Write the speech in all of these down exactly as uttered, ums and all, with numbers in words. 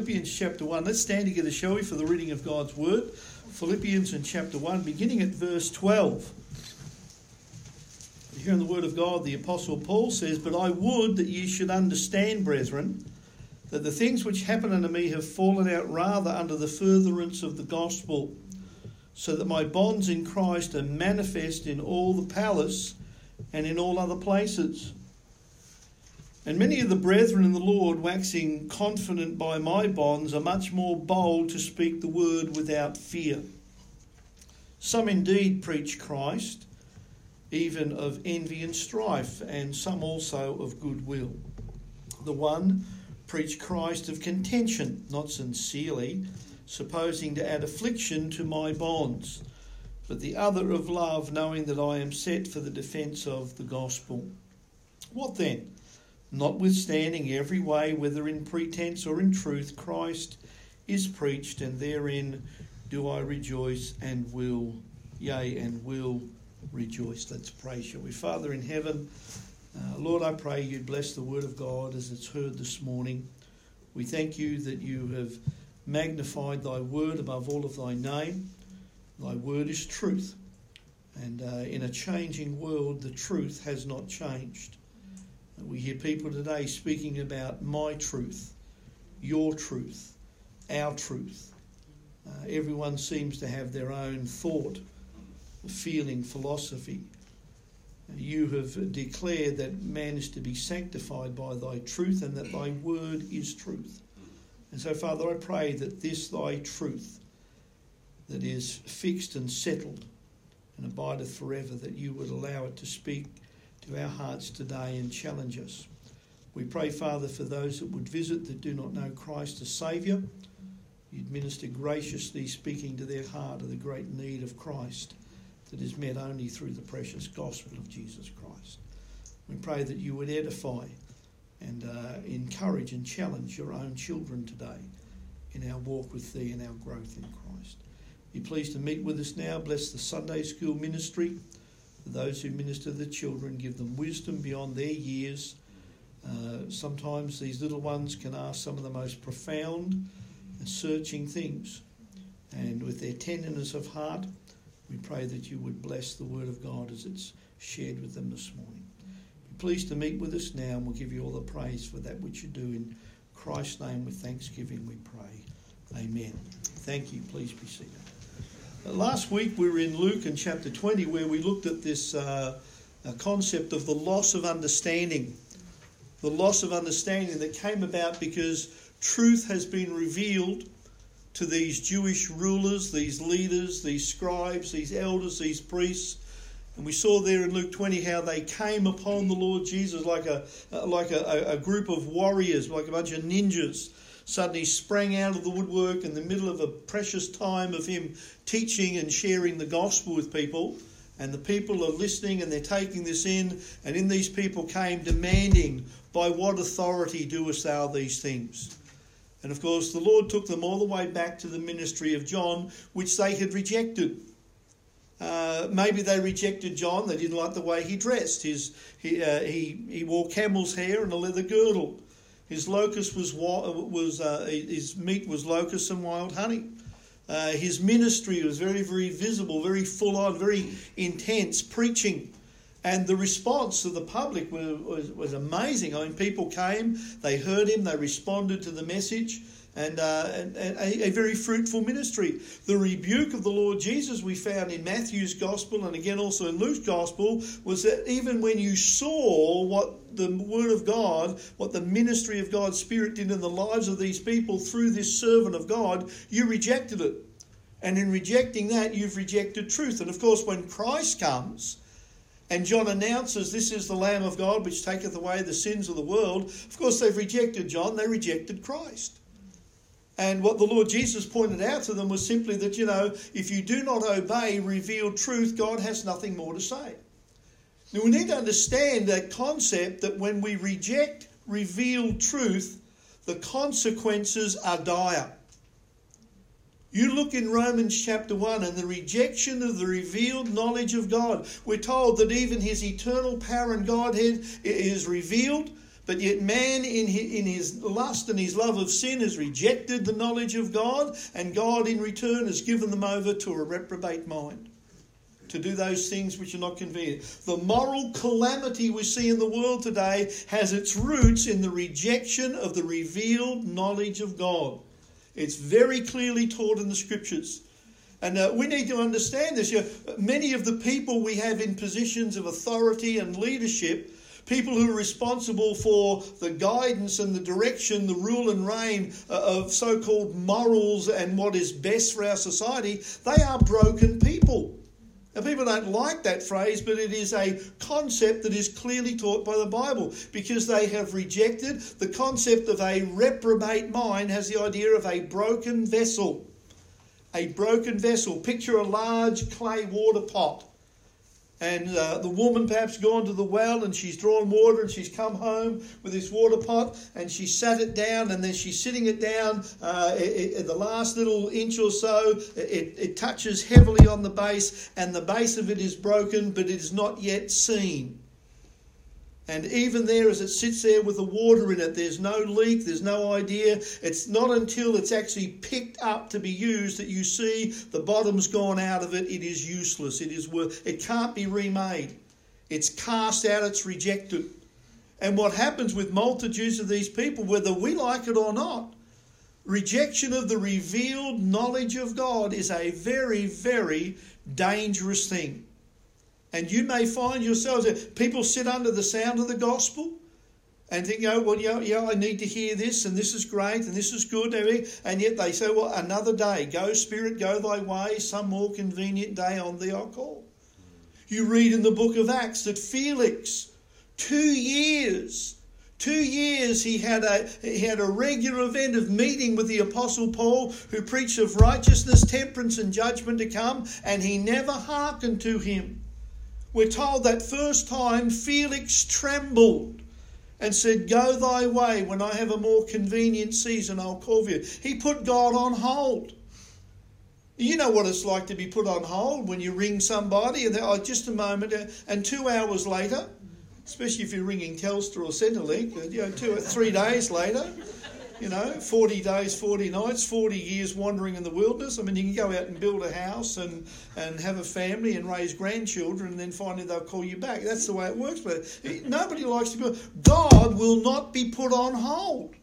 Philippians chapter one. Let's stand together, shall we, for the reading of God's word. Philippians in chapter one, beginning at verse twelve. Here in the word of God, the Apostle Paul says, "But I would that ye should understand, brethren, that the things which happen unto me have fallen out rather under the furtherance of the gospel, so that my bonds in Christ are manifest in all the palace and in all other places. And many of the brethren in the Lord, waxing confident by my bonds, are much more bold to speak the word without fear. Some indeed preach Christ, even of envy and strife, and some also of goodwill. The one preach Christ of contention, not sincerely, supposing to add affliction to my bonds, but the other of love, knowing that I am set for the defence of the gospel. What then? Notwithstanding every way, whether in pretence or in truth, Christ is preached, and therein do I rejoice and will, yea, and will rejoice." Let's pray, shall we? Father in heaven, uh, Lord, I pray you'd bless the word of God as it's heard this morning. We thank you that you have magnified thy word above all of thy name. Thy word is truth, and uh, in a changing world, the truth has not changed. We hear people today speaking about my truth, your truth, our truth. Uh, everyone seems to have their own thought, feeling, philosophy. You have declared that man is to be sanctified by thy truth, and that thy word is truth. And so, Father, I pray that this thy truth, that is fixed and settled and abideth forever, that you would allow it to speak to our hearts today and challenge us. We pray, Father, for those that would visit that do not know Christ as Saviour. You'd minister graciously, speaking to their heart of the great need of Christ that is met only through the precious gospel of Jesus Christ. We pray that you would edify and uh, encourage and challenge your own children today in our walk with thee and our growth in Christ. Be pleased to meet with us now. Bless the Sunday school ministry. For those who minister to the children, give them wisdom beyond their years. Uh, sometimes these little ones can ask some of the most profound and searching things. And with their tenderness of heart, we pray that you would bless the word of God as it's shared with them this morning. Be pleased to meet with us now, and we'll give you all the praise for that which you do. In Christ's name with thanksgiving we pray. Amen. Thank you. Please be seated. Last week we were in Luke in chapter twenty, where we looked at this uh, concept of the loss of understanding. The loss of understanding that came about because truth has been revealed to these Jewish rulers, these leaders, these scribes, these elders, these priests. And we saw there in Luke twenty how they came upon the Lord Jesus like a like a, a group of warriors, like a bunch of ninjas. Suddenly sprang out of the woodwork in the middle of a precious time of him teaching and sharing the gospel with people. And the people are listening and they're taking this in. And in these people came demanding, "By what authority doest thou these things?" And of course the Lord took them all the way back to the ministry of John, which they had rejected. Uh, maybe they rejected John. They didn't like the way he dressed. His, he, uh, he, he wore camel's hair and a leather girdle. His locust was was uh, his meat was locusts and wild honey. Uh, his ministry was very, very visible, very full on, very intense preaching, and the response of the public was, was, was amazing. I mean, people came, they heard him, they responded to the message, and, uh, and, and a, a very fruitful ministry. The rebuke of the Lord Jesus we found in Matthew's Gospel, and again also in Luke's Gospel, was that even when you saw what the Word of God, what the ministry of God's Spirit did in the lives of these people through this servant of God, you rejected it. And in rejecting that, you've rejected truth. And of course, when Christ comes, and John announces, "This is the Lamb of God which taketh away the sins of the world," of course they've rejected John, they rejected Christ. And what the Lord Jesus pointed out to them was simply that, you know, if you do not obey revealed truth, God has nothing more to say. Now, we need to understand that concept that when we reject revealed truth, the consequences are dire. You look in Romans chapter one and the rejection of the revealed knowledge of God. We're told that even his eternal power and Godhead is revealed, But yet man in his, in his lust and his love of sin has rejected the knowledge of God, and God in return has given them over to a reprobate mind, to do those things which are not convenient. The moral calamity we see in the world today has its roots in the rejection of the revealed knowledge of God. It's very clearly taught in the Scriptures. And uh, we need to understand this. You know, many of the people we have in positions of authority and leadership, people who are responsible for the guidance and the direction, the rule and reign of so-called morals and what is best for our society, they are broken people. Now, people don't like that phrase, but it is a concept that is clearly taught by the Bible, because they have rejected the concept of a reprobate mind. Has the idea of a broken vessel. A broken vessel. Picture a large clay water pot. And uh, the woman perhaps gone to the well and she's drawn water and she's come home with this water pot and she sat it down, and then she's sitting it down uh, it, it, the last little inch or so, it, it touches heavily on the base, and the base of it is broken, but it is not yet seen. And even there, as it sits there with the water in it, there's no leak, there's no idea. It's not until it's actually picked up to be used that you see the bottom's gone out of it. It is useless. It is worth, it can't be remade. It's cast out, it's rejected. And what happens with multitudes of these people, whether we like it or not, rejection of the revealed knowledge of God is a very, very dangerous thing. And you may find yourselves that people sit under the sound of the gospel and think, oh, well, yeah, yeah, I need to hear this, and this is great, and this is good. And yet they say, well, another day, go Spirit, go thy way, some more convenient day on thee I'll call. You read in the book of Acts that Felix, two years, two years he had a he had a regular event of meeting with the Apostle Paul, who preached of righteousness, temperance, and judgment to come, and he never hearkened to him. We're told that first time Felix trembled and said, go thy way, when I have a more convenient season I'll call for you. He put God on hold. You know what it's like to be put on hold when you ring somebody and they're, oh, just a moment, and two hours later, especially if you're ringing Telstra or Centrelink, you know, two or three days later, you know, forty days, forty nights, forty years wandering in the wilderness. I mean, you can go out and build a house and, and have a family and raise grandchildren, and then finally they'll call you back. That's the way it works. But nobody likes to be... God will not be put on hold.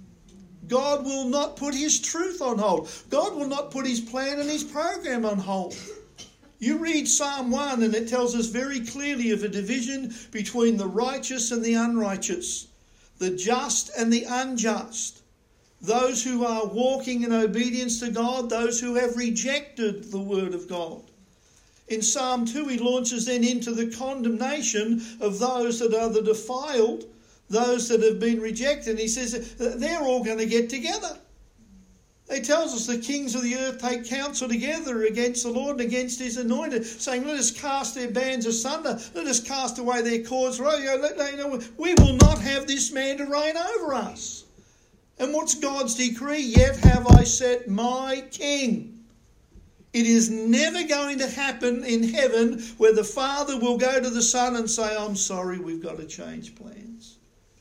God will not put his truth on hold. God will not put his plan and his program on hold. You read Psalm one and it tells us very clearly of a division between the righteous and the unrighteous, the just and the unjust. Those who are walking in obedience to God, those who have rejected the word of God. In Psalm two, he launches then into the condemnation of those that are the defiled, those that have been rejected. And he says they're all going to get together. He tells us the kings of the earth take counsel together against the Lord and against his anointed, saying, let us cast their bands asunder, let us cast away their cords. We will not have this man to reign over us. And what's God's decree? Yet have I set my king. It is never going to happen in heaven where the Father will go to the Son and say, I'm sorry, we've got to change plans.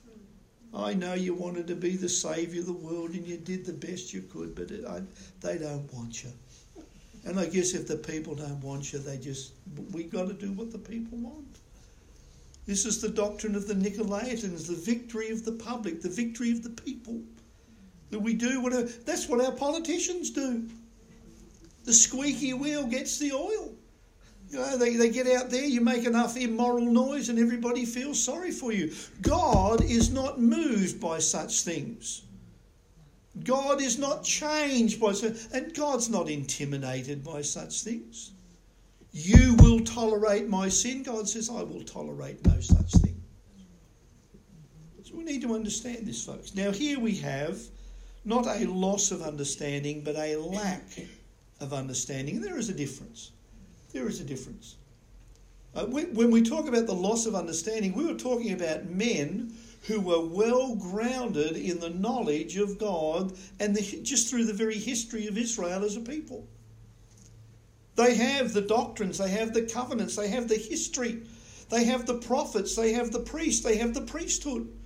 I know you wanted to be the saviour of the world and you did the best you could, but it, I, they don't want you. And I guess if the people don't want you, they just, we've got to do what the people want. This is the doctrine of the Nicolaitans, the victory of the public, the victory of the people. That we do whatever, that's what our politicians do. The squeaky wheel gets the oil. You know, they, they get out there, you make enough immoral noise and everybody feels sorry for you. God is not moved by such things. God is not changed by such, and God's not intimidated by such things. You will tolerate my sin. God says, I will tolerate no such thing. So we need to understand this, folks. Now here we have not a loss of understanding, but a lack of understanding. And there is a difference. There is a difference. Uh, we, when we talk about the loss of understanding, we were talking about men who were well grounded in the knowledge of God and the, just through the very history of Israel as a people. They have the doctrines, they have the covenants, they have the history, they have the prophets, they have the priests, they have the priesthood.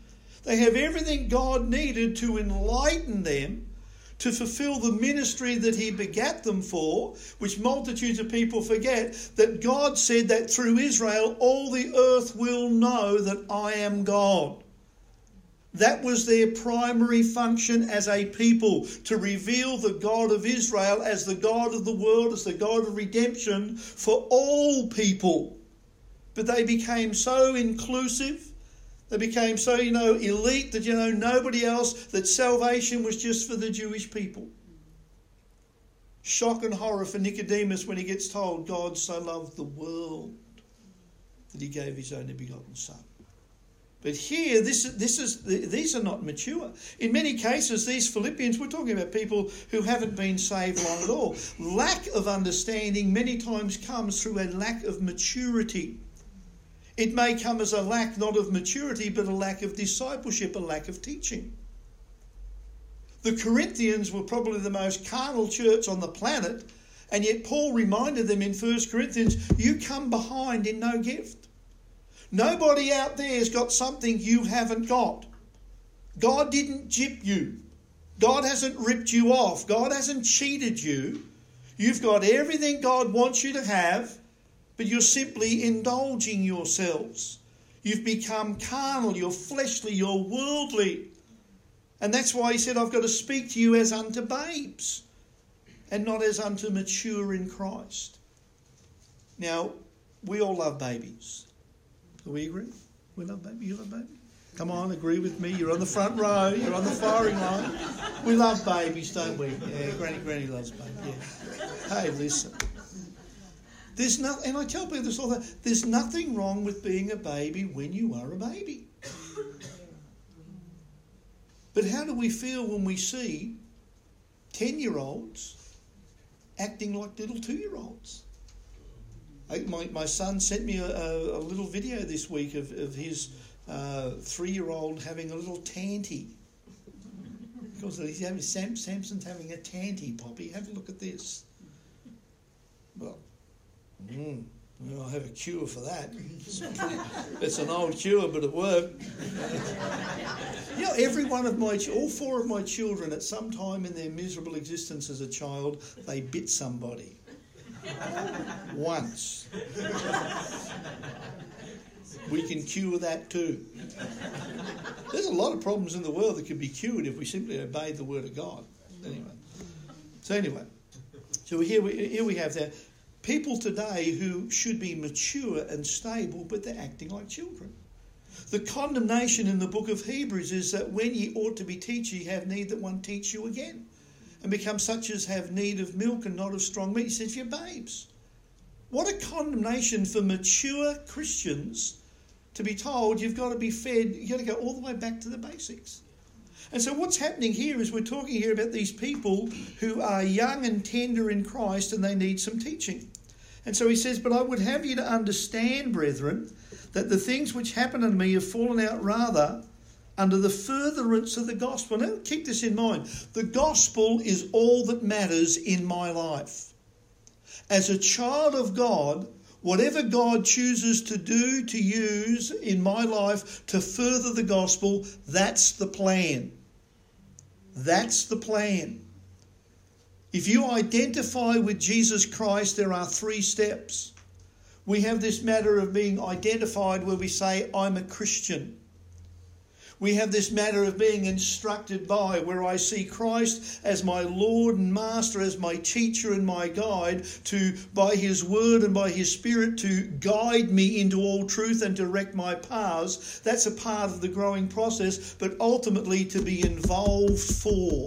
They have everything God needed to enlighten them to fulfill the ministry that he begat them for, which multitudes of people forget, that God said that through Israel all the earth will know that I am God. That was their primary function as a people, to reveal the God of Israel as the God of the world, as the God of redemption for all people. But they became so inclusive, they became so, you know, elite that, you know, nobody else, that salvation was just for the Jewish people. Shock and horror for Nicodemus when he gets told God so loved the world that he gave his only begotten Son. But here, this, this is these are not mature. In many cases, these Philippians, we're talking about people who haven't been saved long at all. Lack of understanding many times comes through a lack of maturity. It may come as a lack not of maturity, but a lack of discipleship, a lack of teaching. The Corinthians were probably the most carnal church on the planet, and yet Paul reminded them in First Corinthians, you come behind in no gift. Nobody out there has got something you haven't got. God didn't gyp you. God hasn't ripped you off. God hasn't cheated you. You've got everything God wants you to have, but you're simply indulging yourselves. You've become carnal, you're fleshly, you're worldly. And that's why he said, I've got to speak to you as unto babes and not as unto mature in Christ. Now, we all love babies. Do we agree? We love babies. You love babies? Come on, agree with me. You're on the front row. You're on the firing line. We love babies, don't we? Yeah, Granny, Granny loves babies. Yeah. Hey, listen. There's no, and I tell people this all the time, there's nothing wrong with being a baby when you are a baby. But how do we feel when we see ten-year-olds acting like little two-year-olds? I, my, my son sent me a, a, a little video this week of, of his uh, three-year-old having a little tanty. Because he's having, Sam, Samson's having a tanty, Poppy. Have a look at this. Well, Mm, well, I have a cure for that. It's, pretty, it's an old cure, but it worked. You know, every one of my, all four of my children, at some time in their miserable existence as a child, they bit somebody. Once. We can cure that too. There's a lot of problems in the world that could be cured if we simply obeyed the word of God. Anyway. So anyway, so here we, here we have that. People today who should be mature and stable, but they're acting like children. The condemnation in the book of Hebrews is that when ye ought to be teachers, ye have need that one teach you again, and become such as have need of milk and not of strong meat. He says, you're babes. What a condemnation for mature Christians to be told you've got to be fed, you've got to go all the way back to the basics. And so what's happening here is we're talking here about these people who are young and tender in Christ and they need some teaching. And so he says, but I would have you to understand, brethren, that the things which happen unto me have fallen out rather under the furtherance of the gospel. Now keep this in mind. The gospel is all that matters in my life. As a child of God, whatever God chooses to do, to use in my life to further the gospel, that's the plan. That's the plan. If you identify with Jesus Christ, there are three steps. We have this matter of being identified where we say, I'm a Christian. We have this matter of being instructed by, where I see Christ as my Lord and Master, as my teacher and my guide, to, by his word and by his Spirit, to guide me into all truth and direct my paths. That's a part of the growing process, but ultimately to be involved for.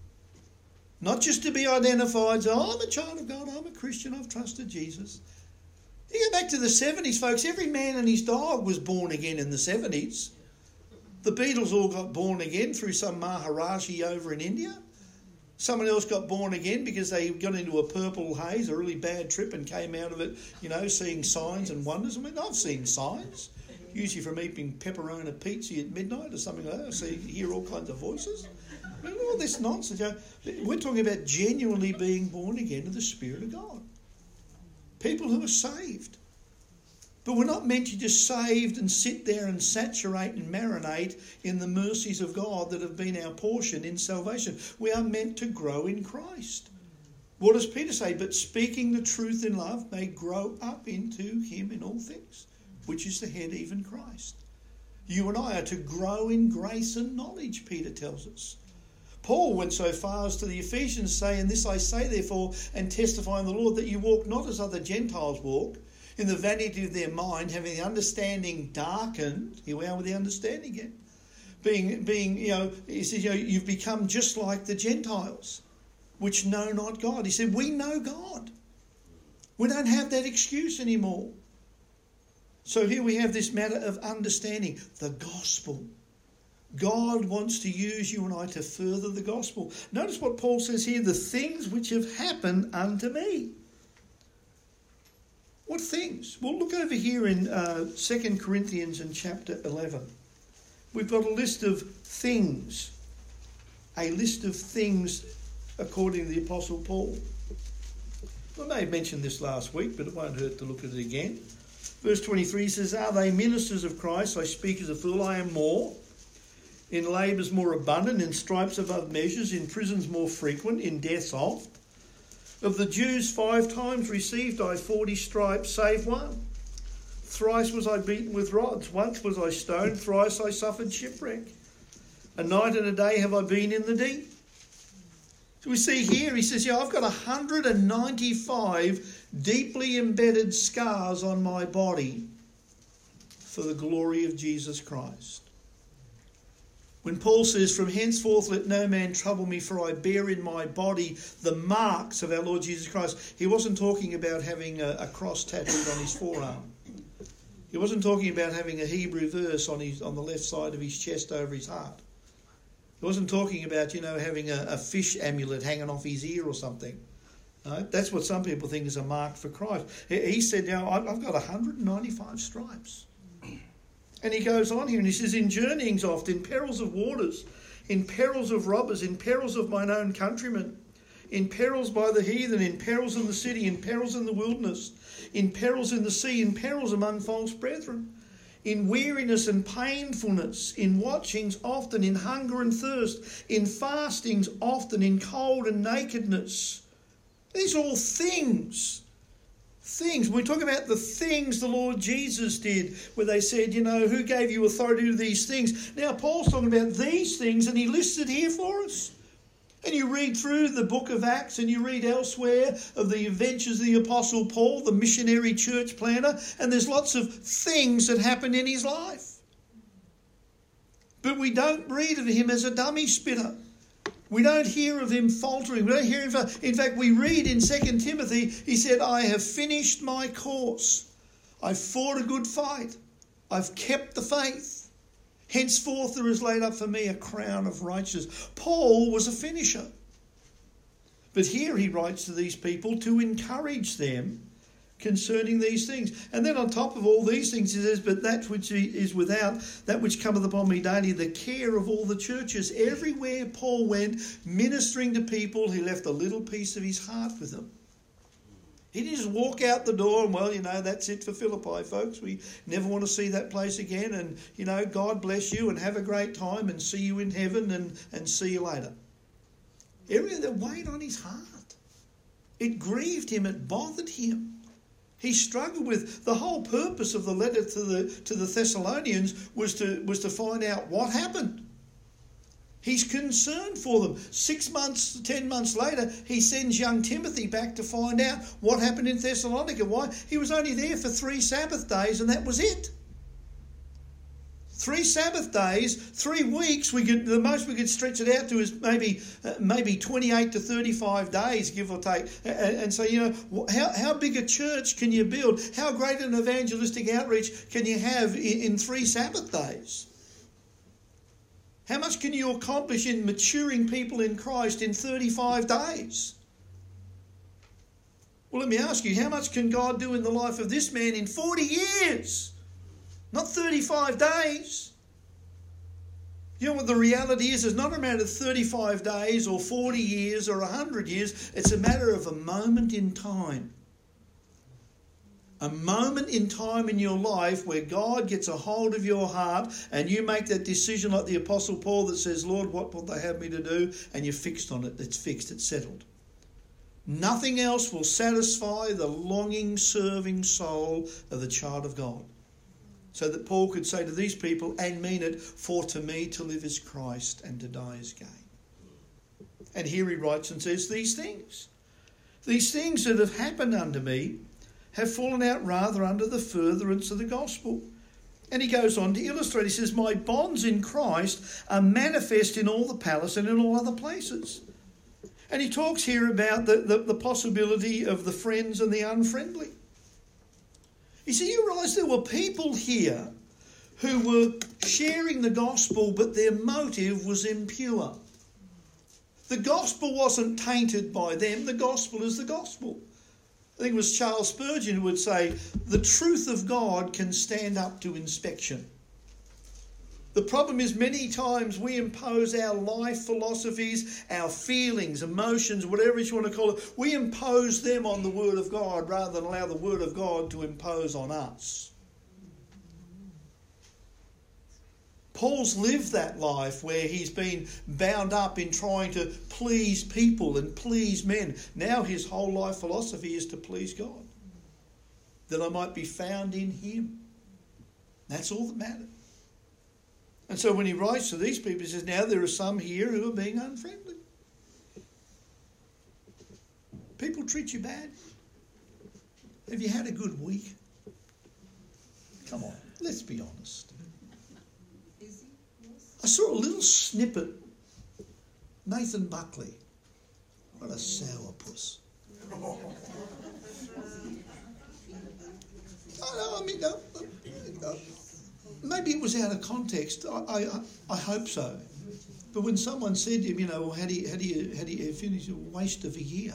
Not just to be identified, so oh, I'm a child of God, I'm a Christian, I've trusted Jesus. You go back to the seventies, folks, every man and his dog was born again in the seventies. The Beatles all got born again through some Maharaji over in India. Someone else got born again because they got into a purple haze, a really bad trip, and came out of it, you know, seeing signs and wonders. I mean, I've seen signs, usually from eating pepperoni pizza at midnight or something like that. I see, hear all kinds of voices. I mean, all this nonsense. You know, we're talking about genuinely being born again of the Spirit of God. People who are saved. But we're not meant to just saved and sit there and saturate and marinate in the mercies of God that have been our portion in salvation. We are meant to grow in Christ. What does Peter say? But speaking the truth in love may grow up into him in all things, which is the head, even Christ. You and I are to grow in grace and knowledge, Peter tells us. Paul went so far as to the Ephesians say, and this I say therefore, and testify in the Lord, that you walk not as other Gentiles walk, in the vanity of their mind, having the understanding darkened. Here we are with the understanding again. Being, being, you know, he says, you know, you've become just like the Gentiles, which know not God. He said, we know God. We don't have that excuse anymore. So here we have this matter of understanding the gospel. God wants to use you and I to further the gospel. Notice what Paul says here, the things which have happened unto me. What things? Well, look over here in uh, Second Corinthians in chapter eleven. We've got a list of things. A list of things according to the Apostle Paul. I may have mentioned this last week, but it won't hurt to look at it again. Verse twenty-three says, are they ministers of Christ? I speak as a fool, I am more. In labours more abundant, in stripes above measures, in prisons more frequent, in deaths oft. Of the Jews five times received I forty stripes, save one. Thrice was I beaten with rods, once was I stoned, thrice I suffered shipwreck. A night and a day have I been in the deep. So we see here, he says, yeah, I've got one hundred ninety-five deeply embedded scars on my body for the glory of Jesus Christ. When Paul says, from henceforth let no man trouble me, for I bear in my body the marks of our Lord Jesus Christ. He wasn't talking about having a, a cross tattooed on his forearm. He wasn't talking about having a Hebrew verse on his on the left side of his chest over his heart. He wasn't talking about, you know, having a, a fish amulet hanging off his ear or something. No, that's what some people think is a mark for Christ. He, he said, now, I've got one hundred ninety-five stripes. And he goes on here and he says, in journeyings oft, in perils of waters, in perils of robbers, in perils of mine own countrymen, in perils by the heathen, in perils in the city, in perils in the wilderness, in perils in the sea, in perils among false brethren, in weariness and painfulness, in watchings often, in hunger and thirst, in fastings often, in cold and nakedness. These are all things. Things. We talk about the things the Lord Jesus did, where they said, you know, who gave you authority to these things? Now, Paul's talking about these things, and he lists it here for us. And you read through the book of Acts, and you read elsewhere of the adventures of the Apostle Paul, the missionary church planter, and there's lots of things that happened in his life. But we don't read of him as a dummy spitter. We don't hear of him faltering. We don't hear him. In fact, we read in Second Timothy, he said, I have finished my course. I've fought a good fight. I've kept the faith. Henceforth there is laid up for me a crown of righteousness. Paul was a finisher. But here he writes to these people to encourage them concerning these things. And then on top of all these things, he says, but that which is without, that which cometh upon me daily, the care of all the churches. Everywhere Paul went, ministering to people, he left a little piece of his heart with them. He didn't just walk out the door and, well, you know, that's it for Philippi, folks. We never want to see that place again. And, you know, God bless you and have a great time and see you in heaven and, and see you later. Everything that weighed on his heart. It grieved him. It bothered him. He struggled with the whole purpose of the letter to the to the Thessalonians was to was to find out what happened. He's concerned for them. Six months, ten months later, he sends young Timothy back to find out what happened in Thessalonica. Why? He was only there for three Sabbath days, and that was it. Three Sabbath days, three weeks. We could the most we could stretch it out to is maybe uh, maybe twenty-eight to thirty-five days, give or take. And, and so, you know, how how big a church can you build? How great an evangelistic outreach can you have in, in three Sabbath days? How much can you accomplish in maturing people in Christ in thirty-five days? Well, let me ask you, how much can God do in the life of this man in forty years? Not thirty-five days. You know what the reality is? It's not a matter of thirty-five days or forty years or one hundred years. It's a matter of a moment in time. A moment in time in your life where God gets a hold of your heart and you make that decision like the Apostle Paul that says, Lord, what will they have me to do? And you're fixed on it. It's fixed. It's settled. Nothing else will satisfy the longing, serving soul of the child of God. So that Paul could say to these people, and mean it, for to me to live is Christ and to die is gain. And here he writes and says these things. These things that have happened unto me have fallen out rather under the furtherance of the gospel. And he goes on to illustrate. He says, my bonds in Christ are manifest in all the palace and in all other places. And he talks here about the, the, the possibility of the friends and the unfriendly. You see, you realise there were people here who were sharing the gospel, but their motive was impure. The gospel wasn't tainted by them. The gospel is the gospel. I think it was Charles Spurgeon who would say, the truth of God can stand up to inspection. The problem is many times we impose our life philosophies, our feelings, emotions, whatever you want to call it, we impose them on the Word of God rather than allow the Word of God to impose on us. Paul's lived that life where he's been bound up in trying to please people and please men. Now his whole life philosophy is to please God, that I might be found in him. That's all that matters. And so when he writes to these people, he says, now there are some here who are being unfriendly. People treat you bad. Have you had a good week? Come on, let's be honest. I saw a little snippet. Nathan Buckley. What a sourpuss. I, I mean, uh, uh, maybe it was out of context. I, I, I hope so. But when someone said to him, you know, well, how do you, how do you, how do you finish? A waste of a year.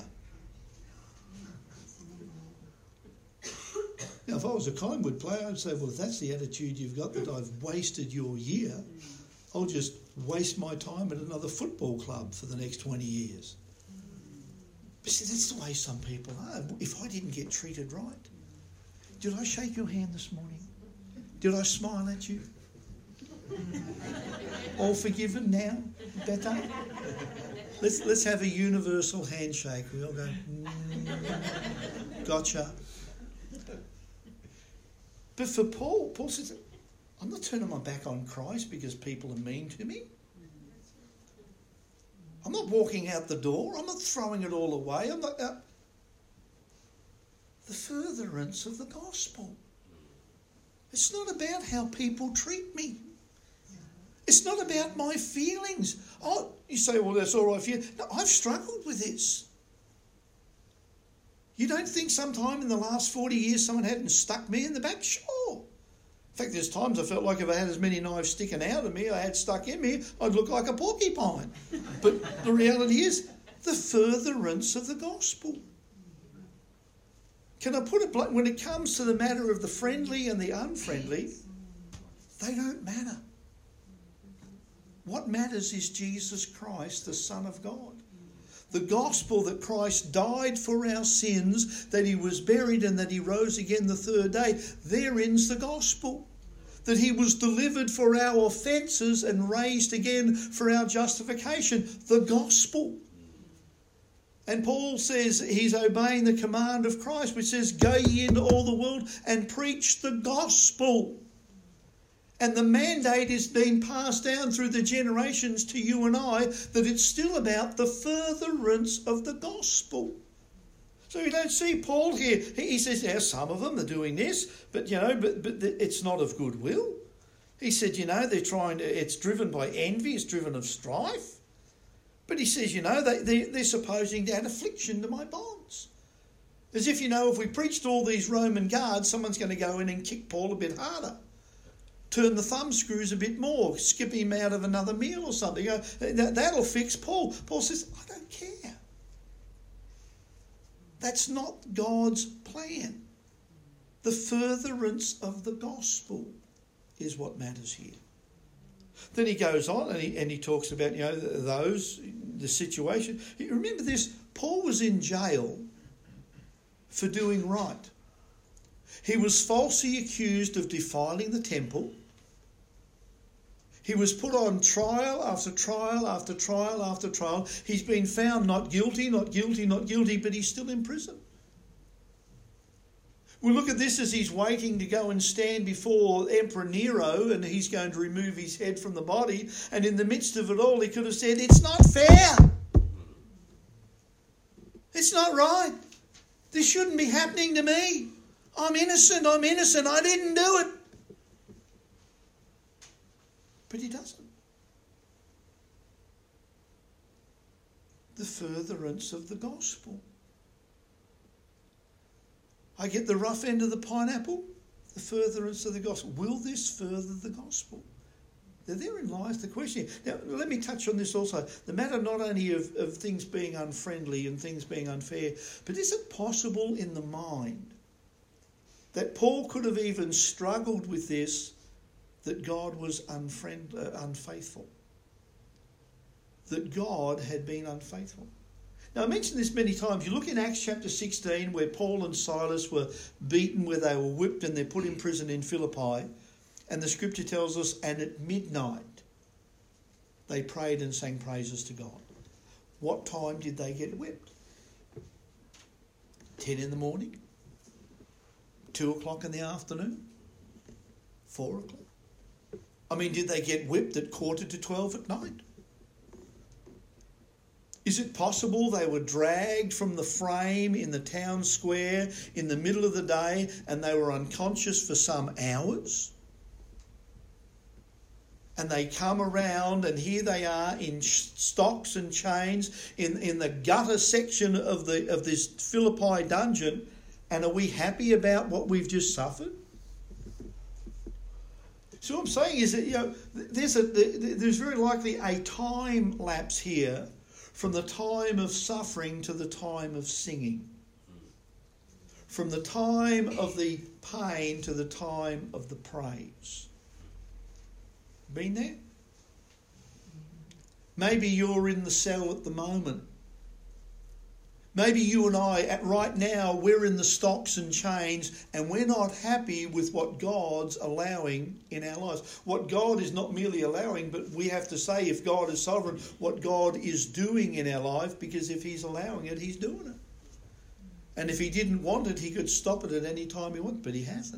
Now, if I was a Collingwood player, I'd say, well, if that's the attitude you've got, that I've wasted your year, I'll just waste my time at another football club for the next twenty years. But see, that's the way some people are. If I didn't get treated right, did I shake your hand this morning? Did I smile at you? All forgiven now? Better? Let's let's have a universal handshake. We all go, mm, gotcha. But for Paul, Paul says, I'm not turning my back on Christ because people are mean to me. I'm not walking out the door. I'm not throwing it all away. I'm not... Uh, the furtherance of the gospel. It's not about how people treat me. It's not about my feelings. Oh, you say, well, that's all right for you. No, I've struggled with this. You don't think sometime in the last forty years someone hadn't stuck me in the back? Sure. In fact, there's times I felt like if I had as many knives sticking out of me, I had stuck in me, I'd look like a porcupine. But the reality is, the furtherance of the gospel. Can I put it blunt? When it comes to the matter of the friendly and the unfriendly, they don't matter. What matters is Jesus Christ, the Son of God. The gospel that Christ died for our sins, that he was buried and that he rose again the third day. Therein's the gospel. That he was delivered for our offences and raised again for our justification. The gospel. And Paul says he's obeying the command of Christ, which says, go ye into all the world and preach the gospel. And the mandate is being passed down through the generations to you and I, that it's still about the furtherance of the gospel. So you don't see Paul here. He says, yeah, some of them are doing this, but, you know, but, but it's not of goodwill. He said, you know, they're trying to, it's driven by envy, it's driven of strife. But he says, you know, they, they, they're supposing to add affliction to my bonds. As if, you know, if we preached all these Roman guards, someone's going to go in and kick Paul a bit harder. Turn the thumb screws a bit more, skip him out of another meal or something. You know, that'll fix Paul. Paul says, I don't care. That's not God's plan. The furtherance of the gospel is what matters here. Then he goes on and he, and he talks about, you know, those, the situation. Remember this, Paul was in jail for doing right. He was falsely accused of defiling the temple. He was put on trial after trial after trial after trial. He's been found not guilty, not guilty, not guilty, but he's still in prison. We look at this as he's waiting to go and stand before Emperor Nero, and he's going to remove his head from the body. And in the midst of it all, he could have said, "It's not fair. It's not right. This shouldn't be happening to me. I'm innocent, I'm innocent, I didn't do it." But he doesn't. The furtherance of the gospel. I get the rough end of the pineapple, the furtherance of the gospel. Will this further the gospel? Now, therein lies the question. Now, let me touch on this also. The matter not only of, of things being unfriendly and things being unfair, but is it possible in the mind that Paul could have even struggled with this, that God was unfriend, uh, unfaithful? That God had been unfaithful. Now, I mentioned this many times. You look in Acts chapter sixteen, where Paul and Silas were beaten, where they were whipped and they're put in prison in Philippi. And the scripture tells us, and at midnight they prayed and sang praises to God. What time did they get whipped? Ten in the morning? Two o'clock in the afternoon? Four o'clock? I mean, did they get whipped at quarter to twelve at night? Is it possible they were dragged from the frame in the town square in the middle of the day and they were unconscious for some hours? And they come around and here they are in stocks and chains in, in the gutter section of the of this Philippi dungeon. And are we happy about what we've just suffered? So what I'm saying is that, you know, there's a there's very likely a time lapse here from the time of suffering to the time of singing. From the time of the pain to the time of the praise. Been there? Maybe you're in the cell at the moment. Maybe you and I, at right now, we're in the stocks and chains and we're not happy with what God's allowing in our lives. What God is not merely allowing, but we have to say, if God is sovereign, what God is doing in our life, because if he's allowing it, he's doing it. And if he didn't want it, he could stop it at any time he wants, but he hasn't.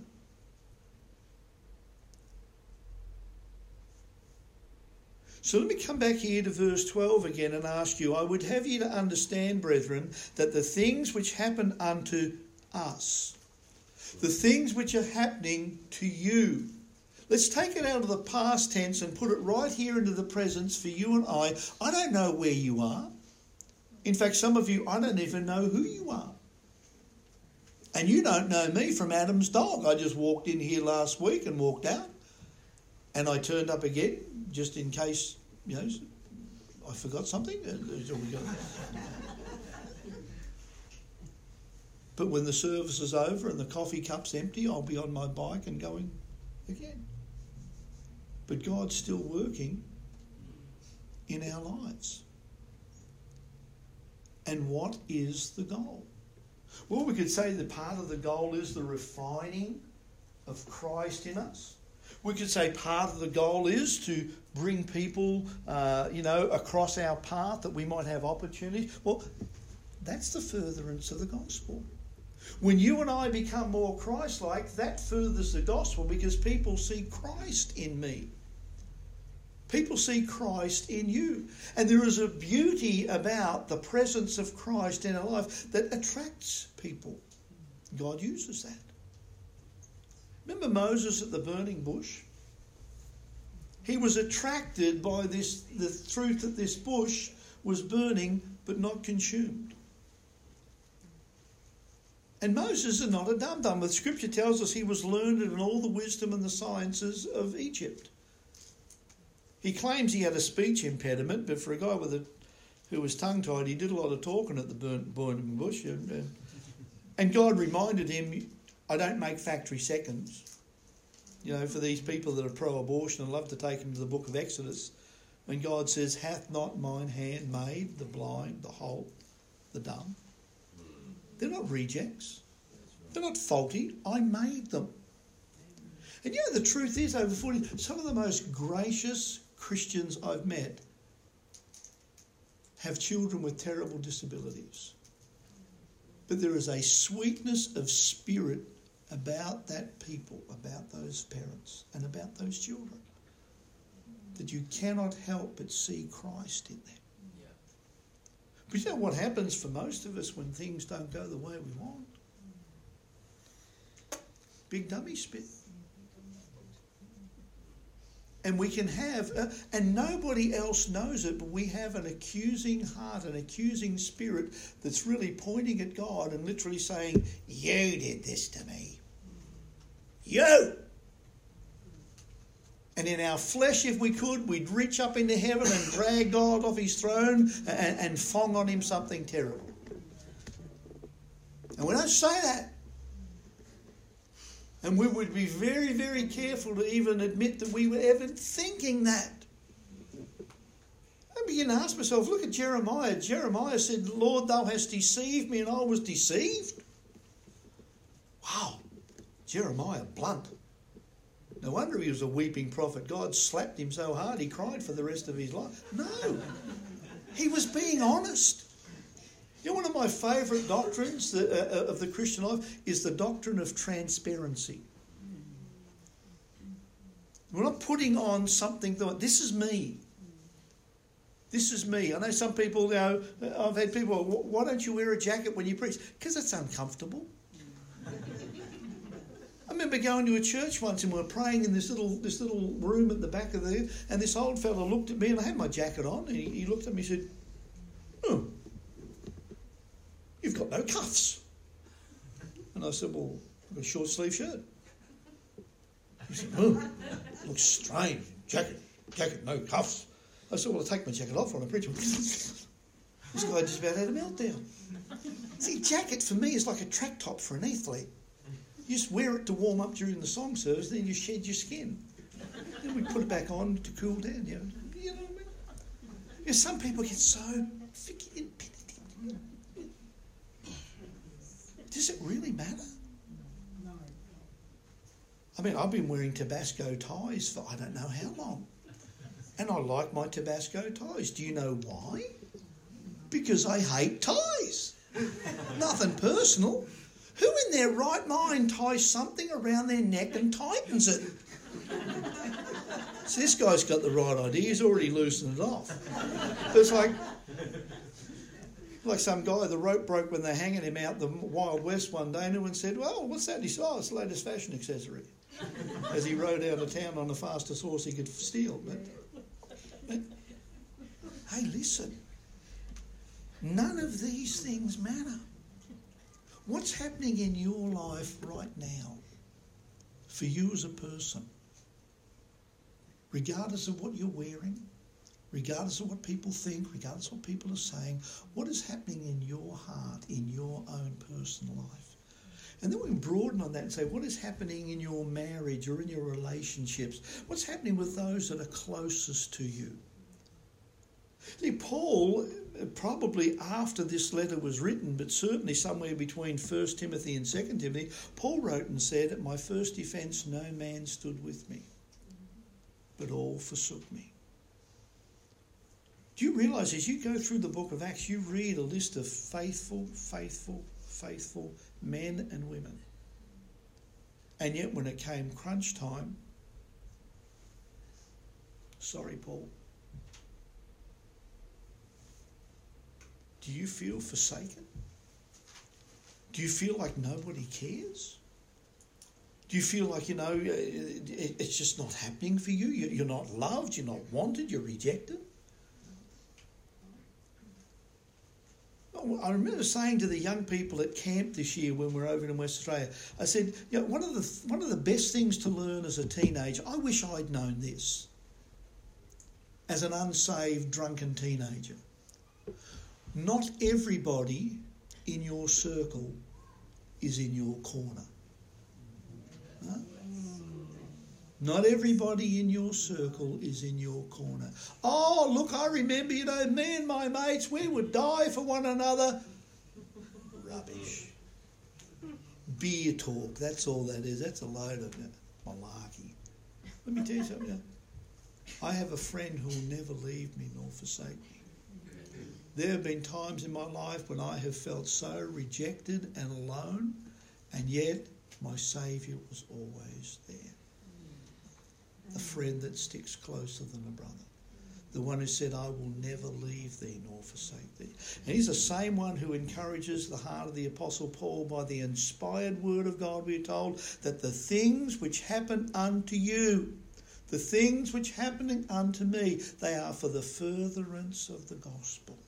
So let me come back here to verse twelve again and ask you, I would have you to understand, brethren, that the things which happen unto us, the things which are happening to you, let's take it out of the past tense and put it right here into the presence for you and I. I don't know where you are. In fact, some of you, I don't even know who you are. And you don't know me from Adam's dog. I just walked in here last week and walked out. And I turned up again, just in case, you know, I forgot something. But when the service is over and the coffee cup's empty, I'll be on my bike and going again. But God's still working in our lives. And what is the goal? Well, we could say that part of the goal is the refining of Christ in us. We could say part of the goal is to bring people, uh, you know, across our path that we might have opportunities. Well, that's the furtherance of the gospel. When you and I become more Christ-like, that furthers the gospel because people see Christ in me. People see Christ in you. And there is a beauty about the presence of Christ in our life that attracts people. God uses that. Remember Moses at the burning bush? He was attracted by this, the truth that this bush was burning but not consumed. And Moses is not a dum-dum. The scripture tells us he was learned in all the wisdom and the sciences of Egypt. He claims he had a speech impediment, but for a guy with a, who was tongue-tied, he did a lot of talking at the burn, burning bush. And, and God reminded him, I don't make factory seconds. You know, for these people that are pro-abortion and love to take him to the book of Exodus, when God says, hath not mine hand made the blind, the halt, the dumb? They're not rejects. They're not faulty. I made them. And you know, the truth is, over forty, some of the most gracious Christians I've met have children with terrible disabilities. But there is a sweetness of spirit about that people, about those parents, and about those children, that you cannot help but see Christ in them. Yeah. But you know what happens for most of us when things don't go the way we want? Big dummy spit. And we can have, uh, and nobody else knows it, but we have an accusing heart, an accusing spirit that's really pointing at God and literally saying, you did this to me. You! And in our flesh, if we could, we'd reach up into heaven and drag God off his throne and, and fong on him something terrible. And we don't say that. And we would be very, very careful to even admit that we were ever thinking that. I begin to ask myself, look at Jeremiah. Jeremiah said, Lord, thou hast deceived me and I was deceived. Wow. Jeremiah, blunt. No wonder he was a weeping prophet. God slapped him so hard he cried for the rest of his life. No. He was being honest. You know, one of my favourite doctrines that, uh, of the Christian life is the doctrine of transparency. We're not putting on something that, this is me. This is me. I know some people, you know, I've had people, why don't you wear a jacket when you preach? Because it's uncomfortable. I remember going to a church once and we were praying in this little this little room at the back of there, and this old fellow looked at me, and I had my jacket on, and he, he looked at me and said, oh, you've got no cuffs. And I said, well, I've got a short sleeve shirt. He said, oh, looks strange. Jacket, jacket, no cuffs. I said, well, I'll take my jacket off when I preach. This guy just about had a meltdown. See, jacket for me is like a track top for an athlete. You just wear it to warm up during the song service, then you shed your skin. Then we put it back on to cool down. You know, you know what I mean? You know, some people get so freaking penitent. Does it really matter? No. I mean, I've been wearing Tabasco ties for I don't know how long. And I like my Tabasco ties. Do you know why? Because I hate ties. Nothing personal. Who in their right mind ties something around their neck and tightens it? So this guy's got the right idea. He's already loosened it off. But it's like, like some guy, the rope broke when they're hanging him out the Wild West one day, and everyone said, well, what's that? He said, oh, it's the latest fashion accessory. As he rode out of town on the fastest horse he could steal. But, but, hey, listen. None of these things matter. What's happening in your life right now for you as a person? Regardless of what you're wearing, regardless of what people think, regardless of what people are saying, what is happening in your heart, in your own personal life? And then we can broaden on that and say, what is happening in your marriage or in your relationships? What's happening with those that are closest to you? See, Paul, probably after this letter was written, but certainly somewhere between First Timothy and Second Timothy, Paul wrote and said, at my first defence no man stood with me, but all forsook me. Do you realise as you go through the book of Acts, you read a list of faithful, faithful, faithful men and women. And yet when it came crunch time, sorry, Paul, do you feel forsaken? Do you feel like nobody cares? Do you feel like, you know, it's just not happening for you? You're not loved, you're not wanted, you're rejected? I remember saying to the young people at camp this year when we were over in West Australia, I said, you know, one of the one of the best things to learn as a teenager, I wish I'd known this as an unsaved, drunken teenager. Not everybody in your circle is in your corner. Huh? Not everybody in your circle is in your corner. Oh, look, I remember, you know, me and my mates, we would die for one another. Rubbish. beer talk. That's all that is. That's a load of malarkey. Let me tell you something. I have a friend who will never leave me nor forsake me. There have been times in my life when I have felt so rejected and alone, and yet my Saviour was always there. A friend that sticks closer than a brother. The one who said, I will never leave thee nor forsake thee. And he's the same one who encourages the heart of the Apostle Paul by the inspired word of God. We are told that the things which happen unto you, the things which happen unto me, they are for the furtherance of the gospel.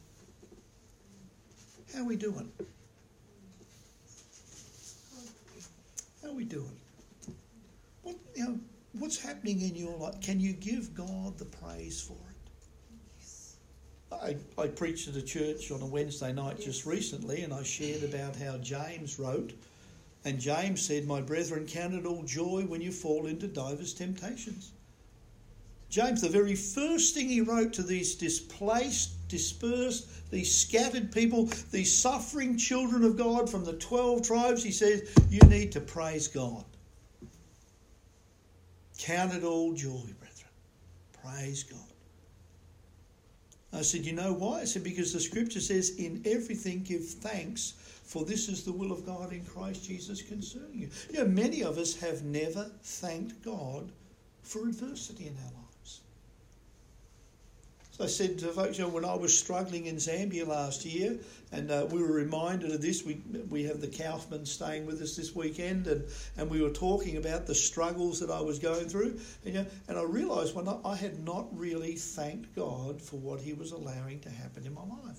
How are we doing? How are we doing? What, you know, what's happening in your life? Can you give God the praise for it? I, I preached at a church on a Wednesday night just recently, and I shared about how James wrote. And James said, my brethren, count it all joy when you fall into divers temptations. James, the very first thing he wrote to these displaced, dispersed, these scattered people, these suffering children of God from the twelve tribes, he says, you need to praise God. Count it all joy, brethren. Praise God. I said, you know why? I said, because the scripture says, in everything give thanks, for this is the will of God in Christ Jesus concerning you. You know, many of us have never thanked God for adversity in our lives. So I said to folks, you know, when I was struggling in Zambia last year, and uh, we were reminded of this, we we have the Kaufman staying with us this weekend, and, and we were talking about the struggles that I was going through. And, you know, and I realised when I, I had not really thanked God for what he was allowing to happen in my life.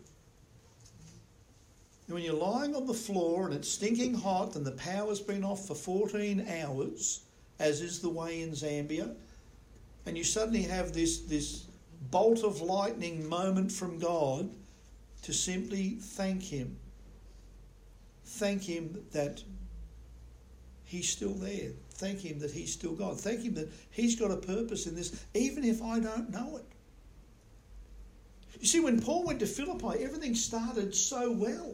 And when you're lying on the floor and it's stinking hot and the power's been off for fourteen hours, as is the way in Zambia, and you suddenly have this this bolt of lightning moment from God to simply thank him. Thank him that he's still there. Thank him that he's still God. Thank him that he's got a purpose in this, even if I don't know it. You see, when Paul went to Philippi, everything started so well.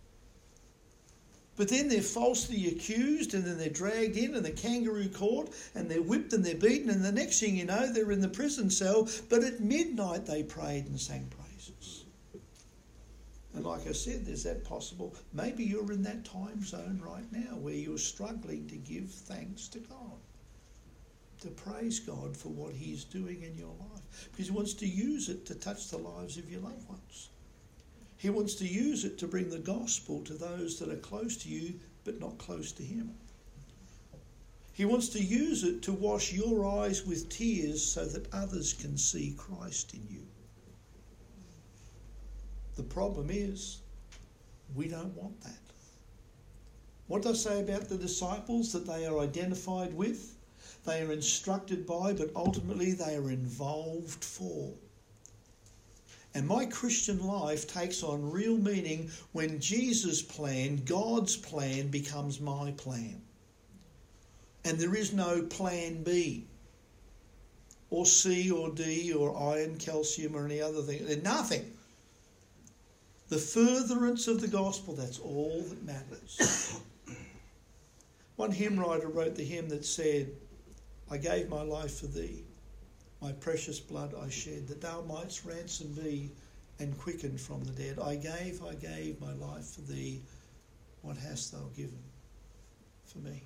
But then they're falsely accused, and then they're dragged in in the kangaroo court, and they're whipped and they're beaten, and the next thing you know, they're in the prison cell. But at midnight they prayed and sang praises. And like I said, there's that possible. Maybe you're in that time zone right now where you're struggling to give thanks to God, to praise God for what he's doing in your life, because he wants to use it to touch the lives of your loved ones. He wants to use it to bring the gospel to those that are close to you but not close to him. He wants to use it to wash your eyes with tears so that others can see Christ in you. The problem is, we don't want that. What does I say about the disciples that they are identified with? They are instructed by, but ultimately they are involved for. And my Christian life takes on real meaning when Jesus' plan, God's plan, becomes my plan. And there is no plan B, or C, or D, or iron, calcium, or any other thing. There's nothing. The furtherance of the gospel, that's all that matters. One hymn writer wrote the hymn that said, I gave my life for thee. My precious blood I shed, that thou mightst ransom me and quicken from the dead. I gave, I gave my life for thee. What hast thou given for me?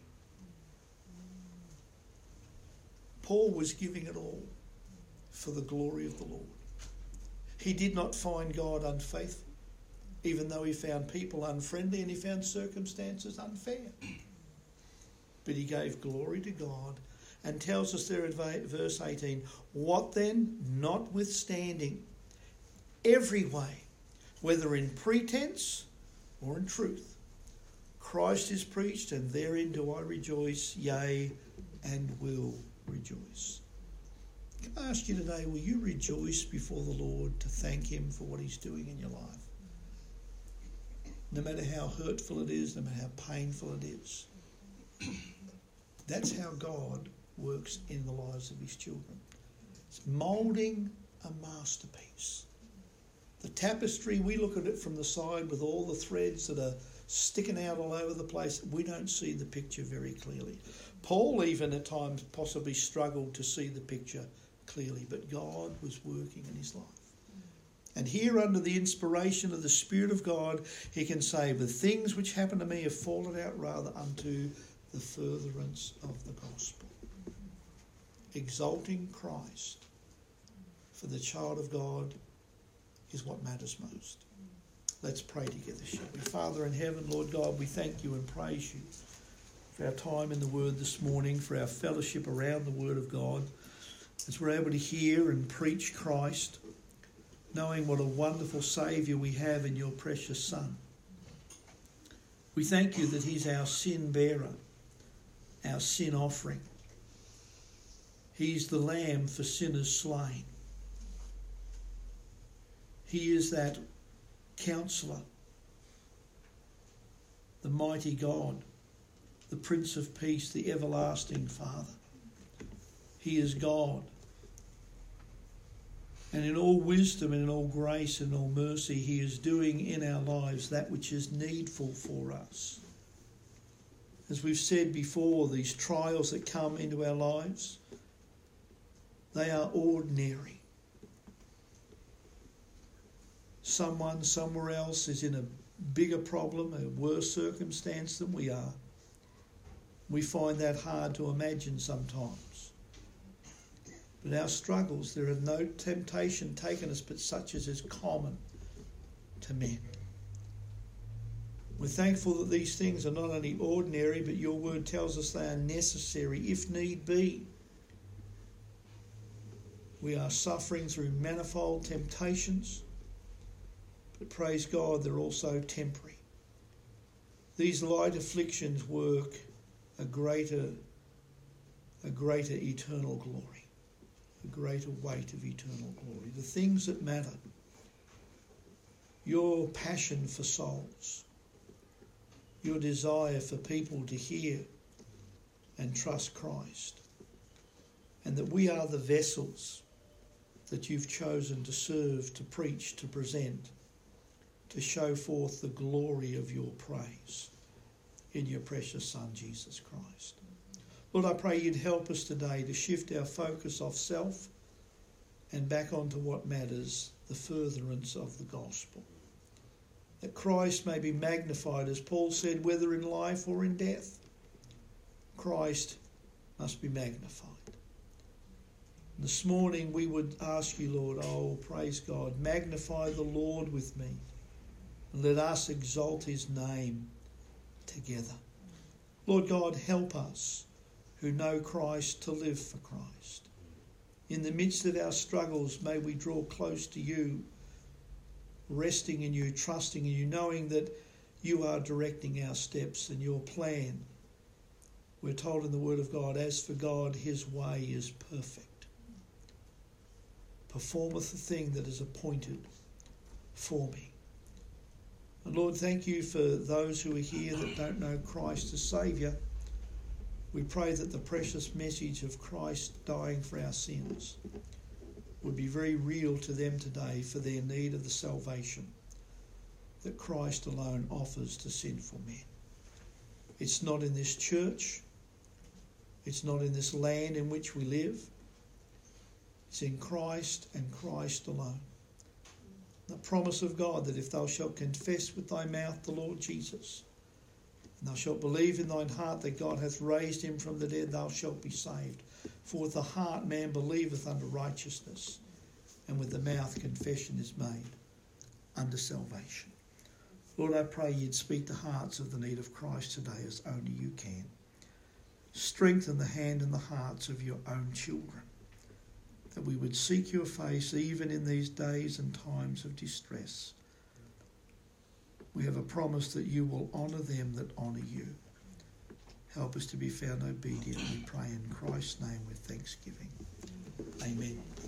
Paul was giving it all for the glory of the Lord. He did not find God unfaithful, even though he found people unfriendly and he found circumstances unfair. But he gave glory to God. And tells us there in verse eighteen, what then? Notwithstanding, every way, whether in pretense or in truth, Christ is preached, and therein do I rejoice, yea, and will rejoice. Can I ask you today, will you rejoice before the Lord to thank him for what he's doing in your life? No matter how hurtful it is, no matter how painful it is. That's how God works in the lives of his children. It's moulding a masterpiece. The tapestry, we look at it from the side with all the threads that are sticking out all over the place. We don't see the picture very clearly. Paul even at times possibly struggled to see the picture clearly, but God was working in his life. And here, under the inspiration of the Spirit of God, he can say, the things which happen to me have fallen out rather unto the furtherance of the gospel. Exalting Christ for the child of God is what matters most. Let's pray together, shall we? Father in heaven, Lord God, we thank you and praise you for our time in the Word this morning, for our fellowship around the Word of God, as we're able to hear and preach Christ, knowing what a wonderful Saviour we have in your precious Son. We thank you that he's our sin bearer, our sin offering. He's the Lamb for sinners slain. He is that Counselor, the mighty God, the Prince of Peace, the everlasting Father. He is God. And in all wisdom and in all grace and all mercy, he is doing in our lives that which is needful for us. As we've said before, these trials that come into our lives, they are ordinary. Someone somewhere else is in a bigger problem, a worse circumstance than we are. We find that hard to imagine sometimes. But our struggles, there have no temptation taken us but such as is common to men. We're thankful that these things are not only ordinary, but your word tells us they are necessary if need be. We are suffering through manifold temptations, but praise God, they're also temporary. These light afflictions work a greater, a greater eternal glory, a greater weight of eternal glory. The things that matter, your passion for souls, your desire for people to hear and trust Christ, and that we are the vessels that you've chosen to serve, to preach, to present, to show forth the glory of your praise in your precious Son, Jesus Christ. Lord, I pray you'd help us today to shift our focus off self and back onto what matters, the furtherance of the gospel. That Christ may be magnified, as Paul said, whether in life or in death. Christ must be magnified. This morning we would ask you, Lord, oh, praise God, magnify the Lord with me, and let us exalt his name together. Lord God, help us who know Christ to live for Christ. In the midst of our struggles, may we draw close to you, resting in you, trusting in you, knowing that you are directing our steps and your plan. We're told in the Word of God, as for God, his way is perfect. Performeth the thing that is appointed for me. And Lord, thank you for those who are here that don't know Christ as Saviour. We pray that the precious message of Christ dying for our sins would be very real to them today for their need of the salvation that Christ alone offers to sinful men. It's not in this church. It's not in this land in which we live. It's in Christ and Christ alone. The promise of God that if thou shalt confess with thy mouth the Lord Jesus, and thou shalt believe in thine heart that God hath raised him from the dead, thou shalt be saved. For with the heart man believeth unto righteousness, and with the mouth confession is made unto salvation. Lord, I pray you'd speak to hearts of the need of Christ today as only you can. Strengthen the hand and the hearts of your own children, that we would seek your face even in these days and times of distress. We have a promise that you will honour them that honour you. Help us to be found obedient, we pray in Christ's name with thanksgiving. Amen.